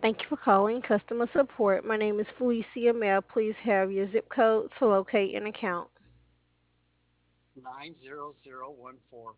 Thank you for calling customer support. My name is Felicia. May I please have your zip code to locate an account? 90014.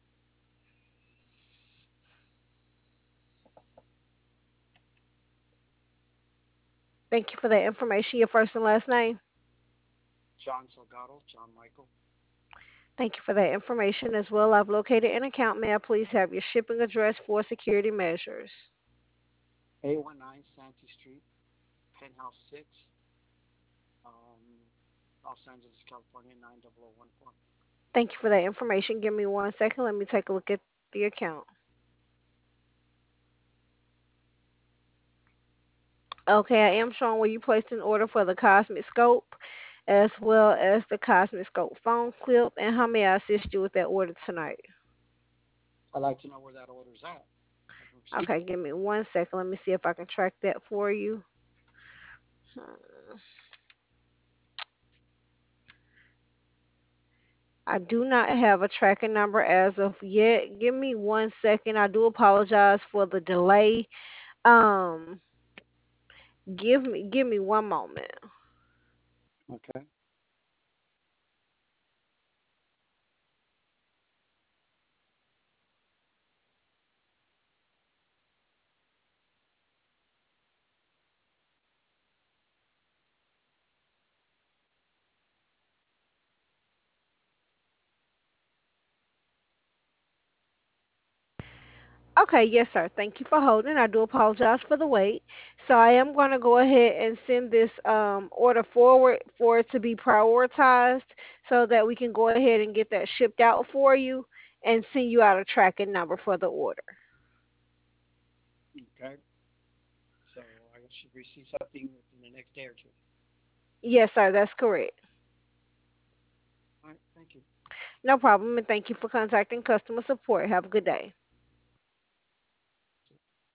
Thank you for that information. Your first and last name? John Salgado, John Michael. Thank you for that information as well. I've located an account. May I please have your shipping address for security measures? 819 Santee Street, Penthouse 6, um, Los Angeles, California, 90014. Thank you for that information. Give me 1 second. Let me take a look at the account. Okay, I am showing where you placed an order for the Cosmic Scope as well as the Cosmic Scope phone clip. And how may I assist you with that order tonight? I'd like to know where that order's at. I haven't received Okay, it. give me 1 second. Let me see if I can track that for you. I do not have a tracking number as of yet. Give me 1 second. I do apologize for the delay. Um, give me one moment. Okay. Okay, yes, sir. Thank you for holding. I do apologize for the wait. So I am going to go ahead and send this order forward for it to be prioritized so that we can go ahead and get that shipped out for you and send you out a tracking number for the order. Okay. So I should receive something within the next day or two. Yes, sir. That's correct. All right. Thank you. No problem. And thank you for contacting customer support. Have a good day.